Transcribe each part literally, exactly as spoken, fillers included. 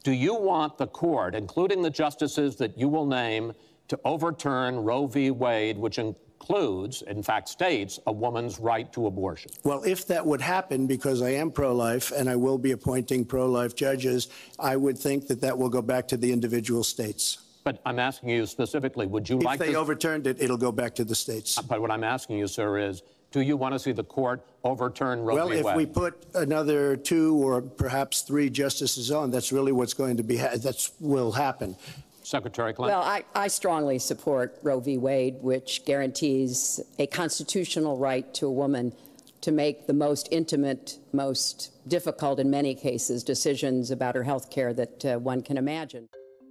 Do you want the court, including the justices that you will name, to overturn Roe v. Wade, which includes, in fact, states a woman's right to abortion? Well, if that would happen, because I am pro-life and I will be appointing pro-life judges, I would think that that will go back to the individual states. But I'm asking you specifically, would you if like to... If they overturned it, it'll go back to the states. But what I'm asking you, sir, is do you want to see the court overturn Roe well, v. Wade? Well, if we put another two or perhaps three justices on, that's really what's going to be, ha- that's will happen. Secretary Clinton. Well, I, I strongly support Roe v. Wade, which guarantees a constitutional right to a woman to make the most intimate, most difficult in many cases, decisions about her health care that uh, one can imagine.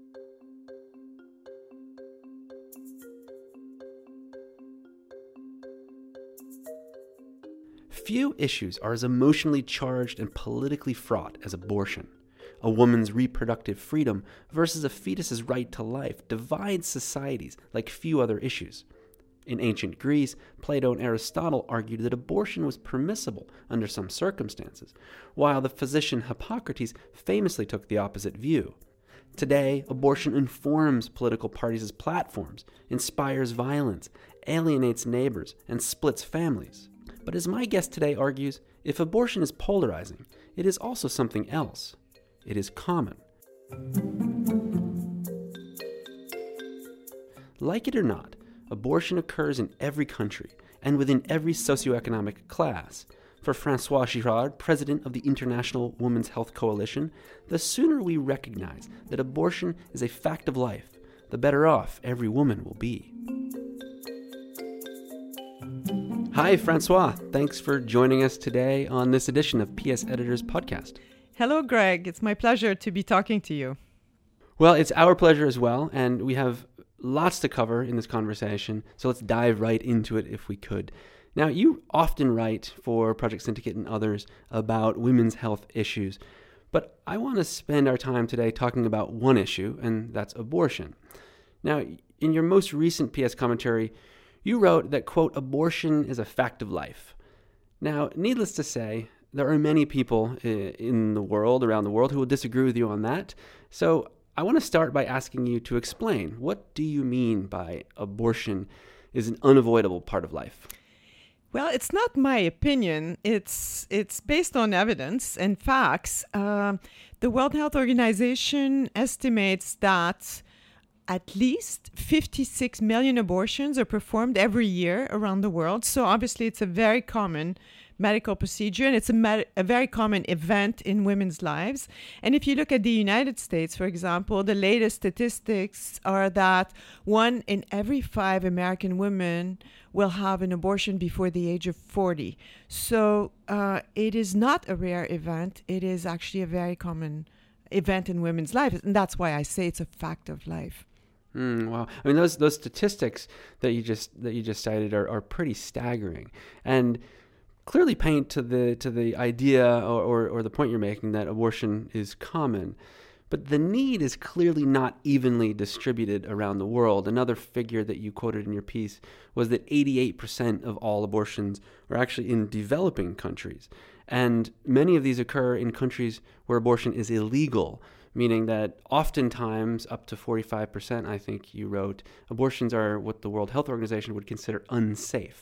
Few issues are as emotionally charged and politically fraught as abortion. A woman's reproductive freedom versus a fetus's right to life divides societies like few other issues. In ancient Greece, Plato and Aristotle argued that abortion was permissible under some circumstances, while the physician Hippocrates famously took the opposite view. Today, abortion informs political parties' platforms, inspires violence, alienates neighbors, and splits families. But as my guest today argues, if abortion is polarizing, it is also something else. It is common. Like it or not, abortion occurs in every country and within every socioeconomic class. For Francois Girard, president of the International Women's Health Coalition, the sooner we recognize that abortion is a fact of life, the better off every woman will be. Hi, Francois. Thanks for joining us today on this edition of P S Editors Podcast. Hello, Greg. It's my pleasure to be talking to you. Well, it's our pleasure as well, and we have lots to cover in this conversation, so let's dive right into it if we could. Now, you often write for Project Syndicate and others about women's health issues, but I want to spend our time today talking about one issue, and that's abortion. Now, in your most recent P S commentary, you wrote that, quote, abortion is a fact of life. Now, needless to say, there are many people in the world, around the world, who will disagree with you on that. So I want to start by asking you to explain, what do you mean by abortion is an unavoidable part of life? Well, it's not my opinion. It's it's based on evidence and facts. Uh, the World Health Organization estimates that at least fifty-six million abortions are performed every year around the world. So obviously it's a very common medical procedure, and it's a, med- a very common event in women's lives. And if you look at the United States, for example, the latest statistics are that one in every five American women will have an abortion before the age of forty. So uh, it is not a rare event. It is actually a very common event in women's lives. And that's why I say it's a fact of life. Mm, wow. I mean, those those statistics that you just that you just cited are, are pretty staggering, and clearly paint to the to the idea or, or, or the point you're making that abortion is common. But the need is clearly not evenly distributed around the world. Another figure that you quoted in your piece was that eighty-eight percent of all abortions are actually in developing countries. And many of these occur in countries where abortion is illegal, meaning that oftentimes, up to forty-five percent, I think you wrote, abortions are what the World Health Organization would consider unsafe.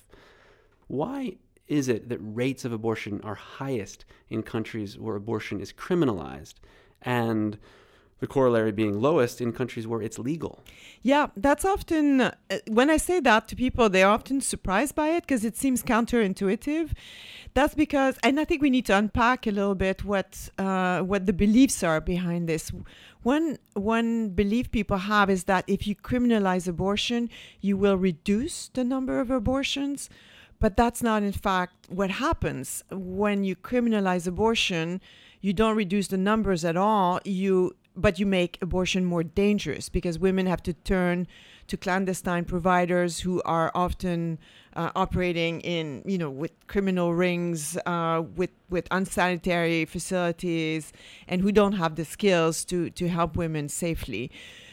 Why is it that rates of abortion are highest in countries where abortion is criminalized, and the corollary being lowest in countries where it's legal? Yeah, that's often, uh, when I say that to people, they're often surprised by it because it seems counterintuitive. That's because, and I think we need to unpack a little bit what uh, what the beliefs are behind this. One, one belief people have is that if you criminalize abortion, you will reduce the number of abortions. But that's not, in fact, what happens. When you criminalize abortion, you don't reduce the numbers at all, you but you make abortion more dangerous because women have to turn to clandestine providers who are often uh, operating in, you know, with criminal rings, uh, with, with unsanitary facilities, and who don't have the skills to, to help women safely.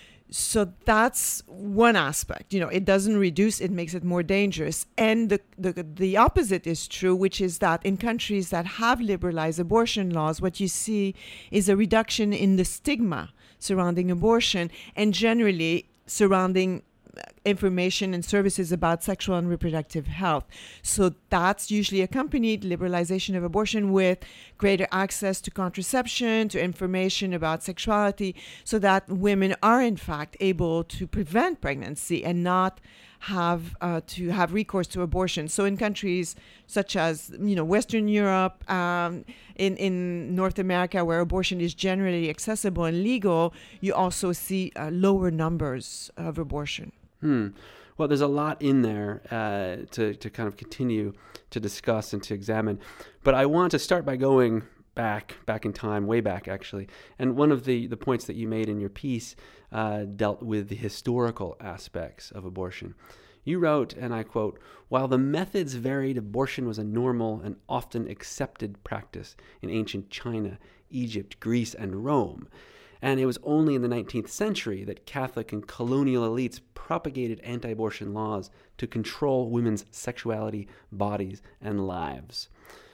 So that's one aspect. You know, it doesn't reduce, it makes it more dangerous. And the, the the opposite is true, which is that in countries that have liberalized abortion laws, what you see is a reduction in the stigma surrounding abortion, and generally surrounding information and services about sexual and reproductive health. So that's usually accompanied liberalization of abortion with greater access to contraception, to information about sexuality, so that women are in fact able to prevent pregnancy and not have uh, to have recourse to abortion. So in countries such as, you know, Western Europe, um, in, in North America, where abortion is generally accessible and legal, you also see uh, lower numbers of abortion. Hmm. Well, there's a lot in there uh, to, to kind of continue to discuss and to examine. But I want to start by going back, back in time, way back actually. And one of the, the points that you made in your piece uh, dealt with the historical aspects of abortion. You wrote, and I quote, "While the methods varied, abortion was a normal and often accepted practice in ancient China, Egypt, Greece, and Rome. And it was only in the nineteenth century that Catholic and colonial elites propagated anti-abortion laws to control women's sexuality, bodies, and lives."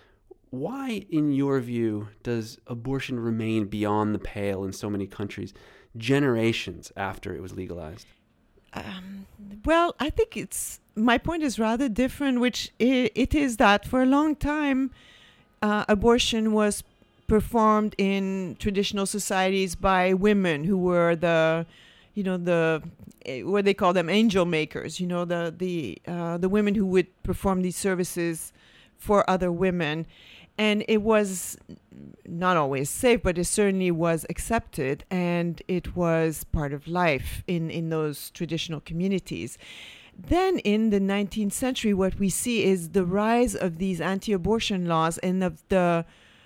Why, in your view, does abortion remain beyond the pale in so many countries, generations after it was legalized? Um, well, I think it's, my point is rather different, which i it is that for a long time, uh, abortion was performed in traditional societies by women who were the, you know, the, what they call them, angel makers, you know, the, the, uh, the women who would perform these services for other women. And it was not always safe, but it certainly was accepted, and it was part of life in, in those traditional communities. Then in the nineteenth century, what we see is the rise of these anti-abortion laws and of the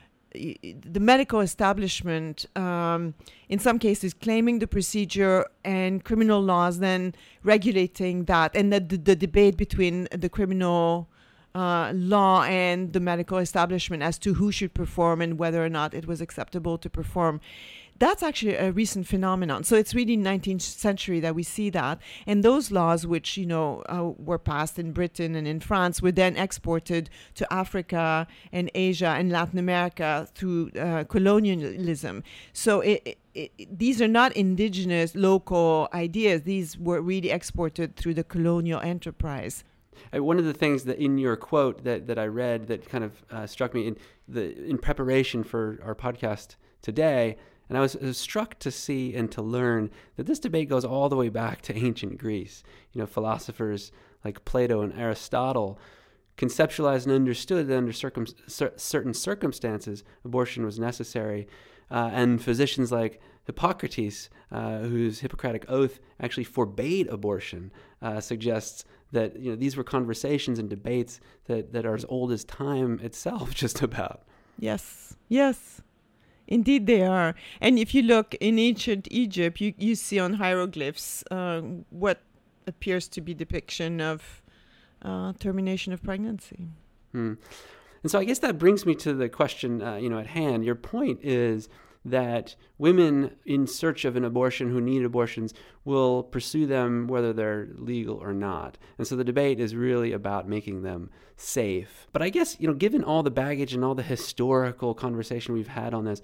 the medical establishment, um, in some cases claiming the procedure, and criminal laws then regulating that, and the, the, the debate between the criminal uh, law and the medical establishment as to who should perform and whether or not it was acceptable to perform. That's actually a recent phenomenon. So it's really nineteenth century that we see that. And those laws, which, you know, uh, were passed in Britain and in France, were then exported to Africa and Asia and Latin America through uh, colonialism. So it, it, it, these are not indigenous, local ideas. These were really exported through the colonial enterprise. One of the things that in your quote that, that I read that kind of uh, struck me in the in preparation for our podcast today, and I was, I was struck to see and to learn that this debate goes all the way back to ancient Greece. You know, philosophers like Plato and Aristotle conceptualized and understood that under circum, cer- certain circumstances, abortion was necessary. Uh, and physicians like Hippocrates, uh, whose Hippocratic oath actually forbade abortion, uh, suggests that, you know, these were conversations and debates that, that are as old as time itself, just about. Yes, yes. Indeed they are. And if you look in ancient Egypt, you, you see on hieroglyphs uh, what appears to be depiction of uh, termination of pregnancy. Hmm. And so I guess that brings me to the question, uh, you know, at hand. Your point is that women in search of an abortion who need abortions will pursue them whether they're legal or not. And so the debate is really about making them safe. But I guess, you know, given all the baggage and all the historical conversation we've had on this,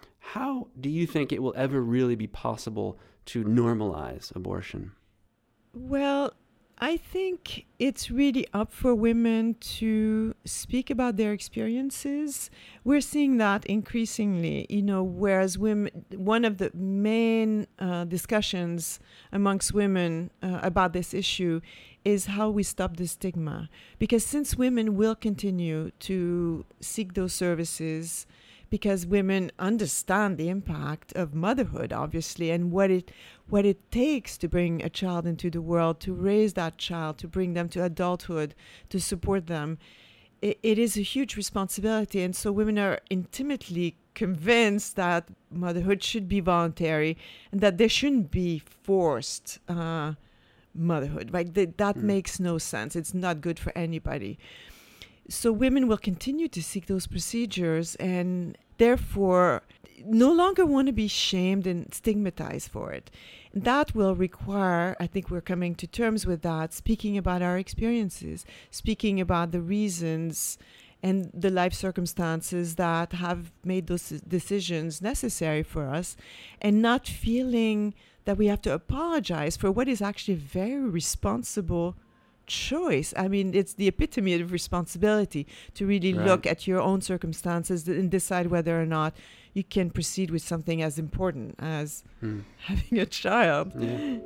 how do you think it will ever really be possible to normalize abortion? Well, I think it's really up for women to speak about their experiences. We're seeing that increasingly, you know, whereas women, one of the main uh, discussions amongst women uh, about this issue is how we stop the stigma. Because since women will continue to seek those services, because women understand the impact of motherhood, obviously, and what it what it takes to bring a child into the world, to raise that child, to bring them to adulthood, to support them. It, it is a huge responsibility. And so women are intimately convinced that motherhood should be voluntary and that there shouldn't be forced uh, motherhood. Right? That, that mm. makes no sense. It's not good for anybody. So women will continue to seek those procedures and therefore no longer want to be shamed and stigmatized for it. That will require, I think we're coming to terms with that, speaking about our experiences, speaking about the reasons and the life circumstances that have made those decisions necessary for us, and not feeling that we have to apologize for what is actually a very responsible choice. I mean, it's the epitome of responsibility to really Right. look at your own circumstances and decide whether or not you can proceed with something as important as Hmm. having a child. Yeah.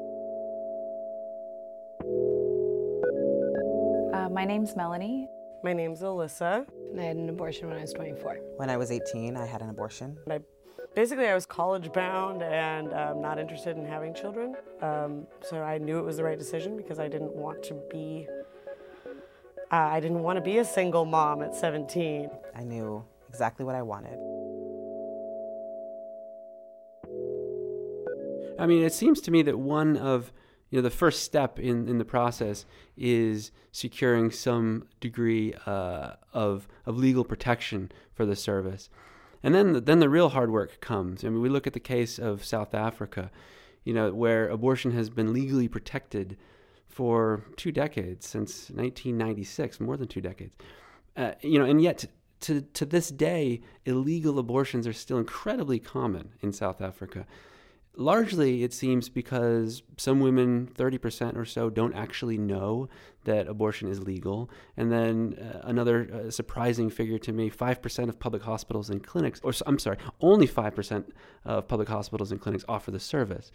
Uh, my name's Melanie. My name's Alyssa. And I had an abortion when I was twenty-four. When I was eighteen, I had an abortion. I, basically, I was college bound and um, not interested in having children. Um, so I knew it was the right decision because I didn't want to be. Uh, I didn't want to be a single mom at seventeen. I knew exactly what I wanted. I mean, it seems to me that one of, you know, the first step in, in the process is securing some degree uh, of of legal protection for the service. And then the, then the real hard work comes. I mean, we look at the case of South Africa, you know, where abortion has been legally protected for two decades, since nineteen ninety-six, more than two decades. Uh, you know, and yet to to this day, illegal abortions are still incredibly common in South Africa. Largely, it seems because some women, thirty percent or so, don't actually know that abortion is legal. And then uh, another uh, surprising figure to me, five percent of public hospitals and clinics, or I'm sorry, only five percent of public hospitals and clinics offer the service.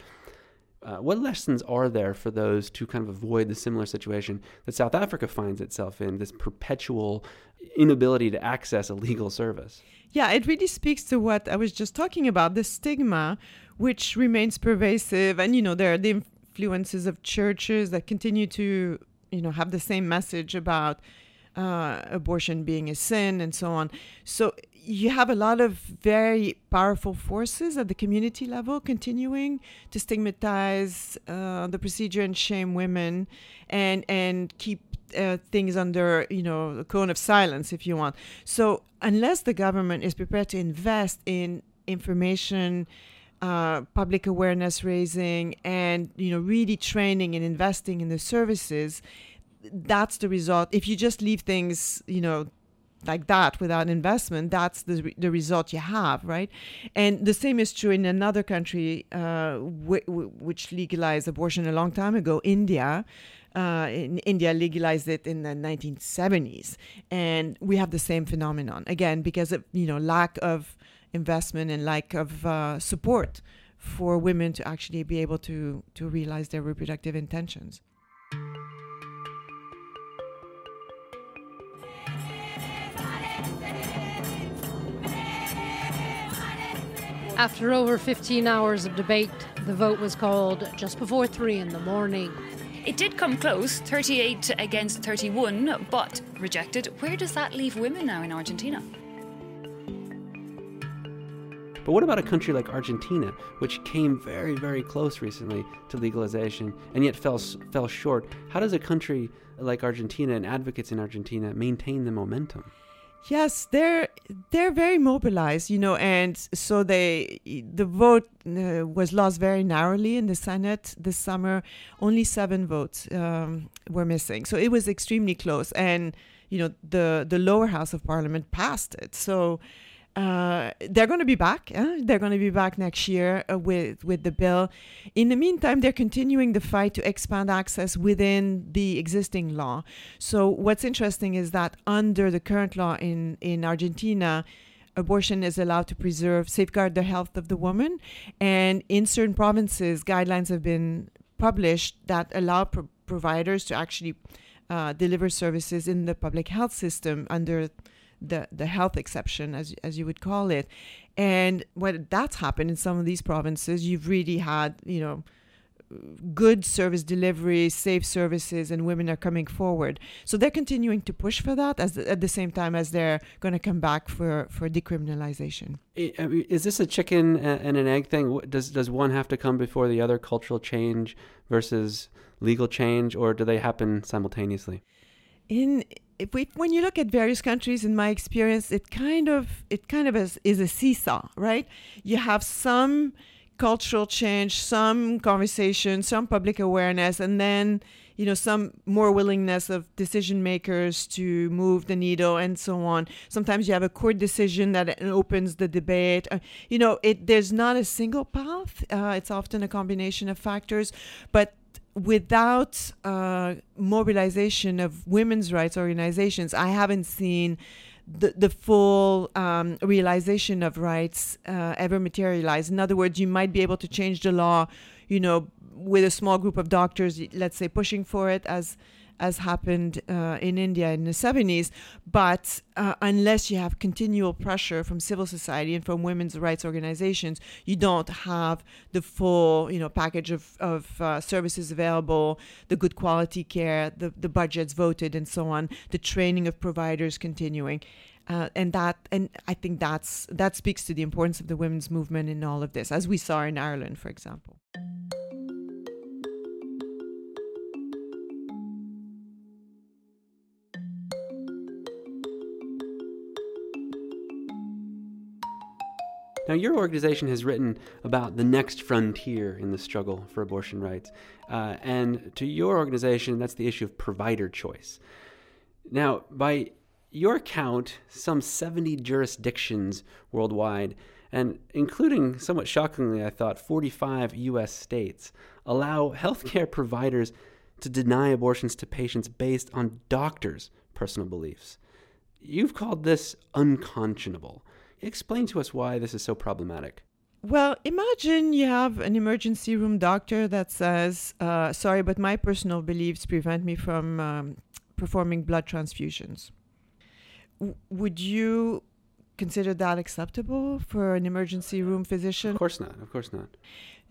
Uh, what lessons are there for those to kind of avoid the similar situation that South Africa finds itself in, this perpetual inability to access a legal service? Yeah, it really speaks to what I was just talking about, the stigma, which remains pervasive. And, you know, there are the influences of churches that continue to, you know, have the same message about uh, abortion being a sin and so on. So you have a lot of very powerful forces at the community level continuing to stigmatize uh, the procedure and shame women and, and keep Uh, things under, you know, a cone of silence, if you want. So unless the government is prepared to invest in information, uh, public awareness raising, and, you know, really training and investing in the services, that's the result. If you just leave things, you know, like that without investment, that's the re- the result you have, right? And the same is true in another country uh, w- w- which legalized abortion a long time ago, India. Uh, in India legalized it in the nineteen seventies, and we have the same phenomenon again because of, you know, lack of investment and lack of uh, support for women to actually be able to to realize their reproductive intentions. After over fifteen hours of debate, the vote was called just before three in the morning. It did come close, thirty-eight against thirty-one, but rejected. Where does that leave women now in Argentina? But what about a country like Argentina, which came very, very close recently to legalization and yet fell fell short? How does a country like Argentina and advocates in Argentina maintain the momentum? Yes, they're they're very mobilized, you know, and so they the vote uh, was lost very narrowly in the Senate this summer. Only seven votes um, were missing, so it was extremely close. And you know, the the lower house of parliament passed it, so. Uh, they're going to be back. Eh? They're going to be back next year uh, with with the bill. In the meantime, they're continuing the fight to expand access within the existing law. So what's interesting is that under the current law in, in Argentina, abortion is allowed to preserve, safeguard the health of the woman. And in certain provinces, guidelines have been published that allow pro- providers to actually uh, deliver services in the public health system under the the health exception, as as you would call it. And when that's happened in some of these provinces, you've really had, you know, good service delivery, safe services, and women are coming forward. So they're continuing to push for that as at the same time as they're going to come back for, for decriminalization. Is this a chicken and an egg thing? Does does one have to come before the other, cultural change versus legal change, or do they happen simultaneously? In if we, when you look at various countries, in my experience, it kind of it kind of is, is a seesaw, right? You have some cultural change, some conversation, some public awareness, and then, you know, some more willingness of decision makers to move the needle and so on. Sometimes you have a court decision that opens the debate. Uh, you know, it there's not a single path. Uh, it's often a combination of factors, but without uh, mobilization of women's rights organizations, I haven't seen the, the full um, realization of rights uh, ever materialize. In other words, you might be able to change the law, you know, with a small group of doctors, let's say, pushing for it, as as happened uh, in India in the seventies. But uh, unless you have continual pressure from civil society and from women's rights organizations, you don't have the full, you know, package of, of uh, services available, the good quality care, the, the budgets voted, and so on, the training of providers continuing. Uh, and that, and I think that's that speaks to the importance of the women's movement in all of this, as we saw in Ireland, for example. Now, your organization has written about the next frontier in the struggle for abortion rights. Uh, and to your organization, that's the issue of provider choice. Now, by your count, some seventy jurisdictions worldwide, and including, somewhat shockingly, I thought, forty-five U S states, allow healthcare providers to deny abortions to patients based on doctors' personal beliefs. You've called this unconscionable. Explain to us why this is so problematic. Well, imagine you have an emergency room doctor that says, uh, sorry, but my personal beliefs prevent me from um, performing blood transfusions. W- would you consider that acceptable for an emergency room physician? Of course not. Of course not.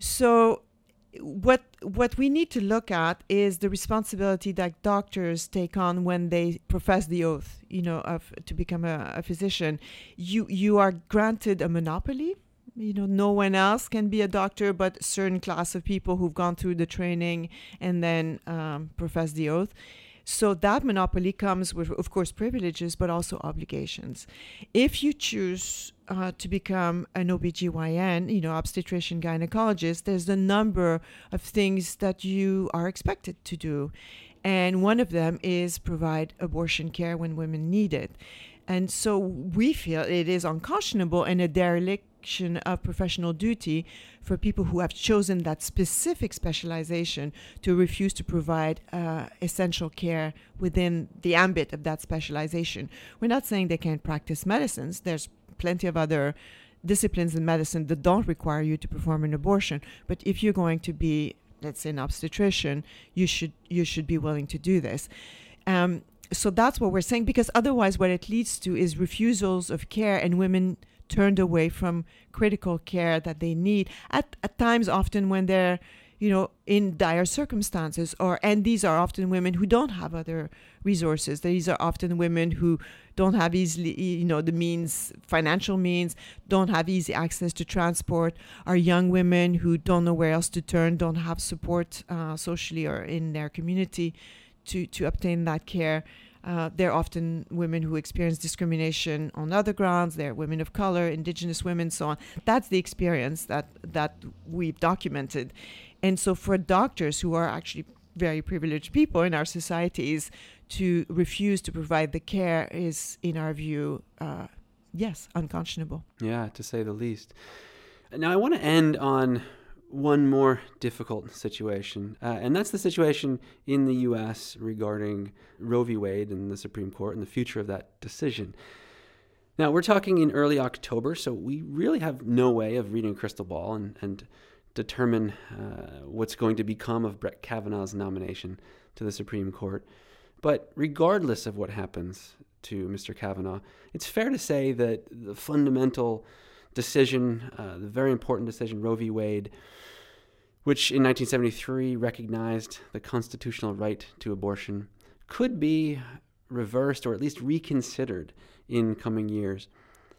So what what we need to look at is the responsibility that doctors take on when they profess the oath, you know, of to become a, a physician. You you are granted a monopoly. You know, no one else can be a doctor but a certain class of people who've gone through the training and then um, profess the oath. So that monopoly comes with, of course, privileges, but also obligations. If you choose uh, to become an O B G Y N, you know, obstetrician gynecologist, there's a number of things that you are expected to do. And one of them is provide abortion care when women need it. And so we feel it is unconscionable and a dereliction of professional duty for people who have chosen that specific specialization to refuse to provide uh, essential care within the ambit of that specialization. We're not saying they can't practice medicines. There's plenty of other disciplines in medicine that don't require you to perform an abortion. But if you're going to be, let's say, an obstetrician, you should you should be willing to do this. Um, So that's what we're saying, because otherwise what it leads to is refusals of care and women turned away from critical care that they need at, at times often when they're, you know, in dire circumstances, or and these are often women who don't have other resources. These are often women who don't have easily, you know, the means, financial means, don't have easy access to transport, are young women who don't know where else to turn, don't have support uh, socially or in their community to, to obtain that care. Uh, they're often women who experience discrimination on other grounds. They're women of color, indigenous women, so on. That's the experience that, that we've documented. And so for doctors who are actually very privileged people in our societies to refuse to provide the care is, in our view, uh, yes, unconscionable. Yeah, to say the least. Now, I want to end on one more difficult situation, uh, and that's the situation in the U S regarding Roe v. Wade and the Supreme Court and the future of that decision. Now, we're talking in early October, so we really have no way of reading a crystal ball and, and determine uh, what's going to become of Brett Kavanaugh's nomination to the Supreme Court. But regardless of what happens to Mister Kavanaugh, it's fair to say that the fundamental decision, uh, the very important decision, Roe v. Wade, which in nineteen seventy-three recognized the constitutional right to abortion, could be reversed or at least reconsidered in coming years.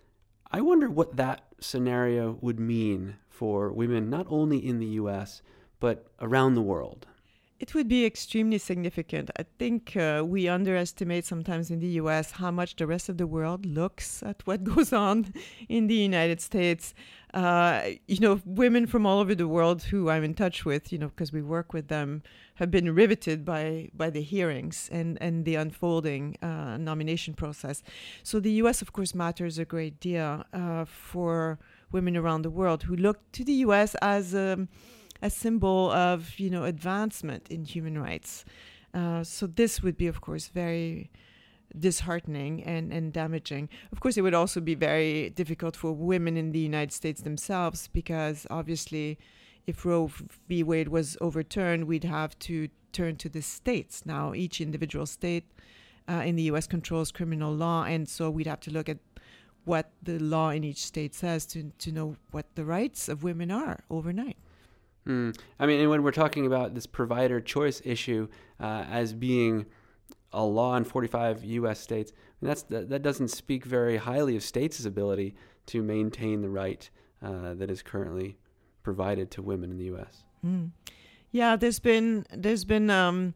I wonder what that scenario would mean for women, not only in the U S, but around the world. It would be extremely significant. I think uh, we underestimate sometimes in the U S how much the rest of the world looks at what goes on in the United States. Uh, you know, women from all over the world who I'm in touch with, you know, because we work with them, have been riveted by by the hearings and, and the unfolding uh, nomination process. So the U S, of course, matters a great deal uh, for women around the world who look to the U S as a, a symbol of, you know, advancement in human rights. Uh, so this would be, of course, very disheartening and, and damaging. Of course, it would also be very difficult for women in the United States themselves, because obviously if Roe v. Wade was overturned, we'd have to turn to the states. Now, each individual state uh, in the U S controls criminal law, and so we'd have to look at what the law in each state says to, to know what the rights of women are overnight. Mm. I mean, and when we're talking about this provider choice issue uh, as being a law in forty-five U S states, I mean, that's, that, that doesn't speak very highly of states' ability to maintain the right uh, that is currently provided to women in the U S. Mm. Yeah, there's been there's been um,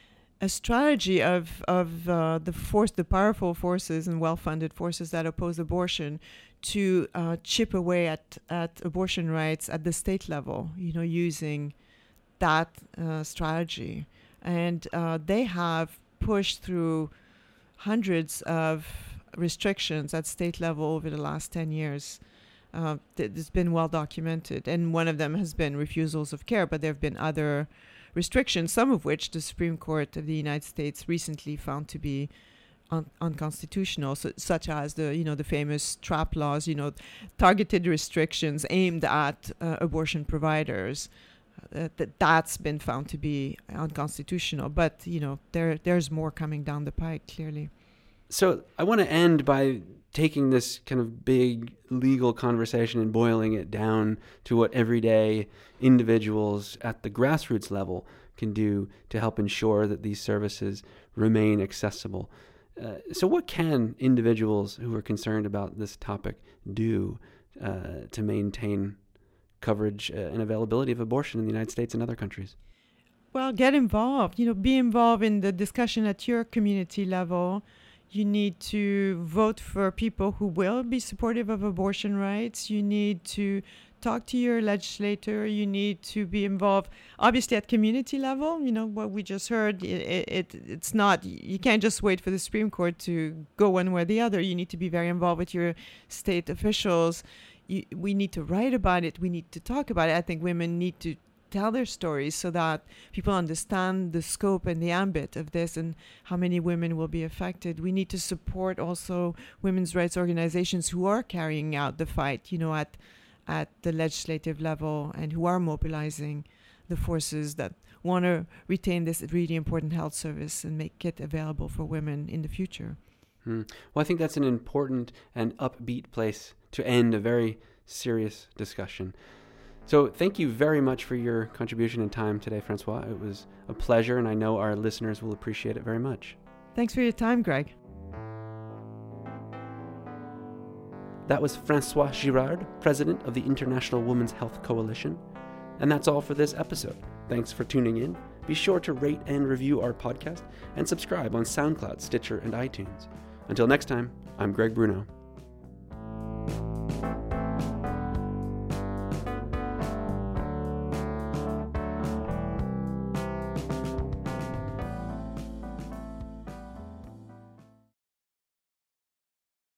a strategy of of uh, the force, the powerful forces and well-funded forces that oppose abortion, to uh, chip away at at abortion rights at the state level. You know, using that uh, strategy, and uh, they have pushed through hundreds of restrictions at state level over the last ten years. Uh, th- it's been well documented, and one of them has been refusals of care, but there have been other restrictions, some of which the Supreme Court of the United States recently found to be un- unconstitutional, so, such as the you know the famous TRAP laws, you know, targeted restrictions aimed at uh, abortion providers. Uh, that that's been found to be unconstitutional, but you know there there's more coming down the pike, clearly. So I want to end by taking this kind of big legal conversation and boiling it down to what everyday individuals at the grassroots level can do to help ensure that these services remain accessible. Uh, so what can individuals who are concerned about this topic do uh, to maintain coverage uh, and availability of abortion in the United States and other countries? Well, get involved. You know, be involved in the discussion at your community level. You need to vote for people who will be supportive of abortion rights. You need to talk to your legislator. You need to be involved, obviously, at community level. You know, what we just heard, it, it it's not, you can't just wait for the Supreme Court to go one way or the other. You need to be very involved with your state officials. You, we need to write about it. We need to talk about it. I think women need to tell their stories so that people understand the scope and the ambit of this and how many women will be affected. We need to support also women's rights organizations who are carrying out the fight, you know, at at the legislative level, and who are mobilizing the forces that want to retain this really important health service and make it available for women in the future. Hmm. Well, I think that's an important and upbeat place to end a very serious discussion. So thank you very much for your contribution and time today, Francois. It was a pleasure, and I know our listeners will appreciate it very much. Thanks for your time, Greg. That was Francois Girard, president of the International Women's Health Coalition. And that's all for this episode. Thanks for tuning in. Be sure to rate and review our podcast and subscribe on SoundCloud, Stitcher, and iTunes. Until next time, I'm Greg Bruno.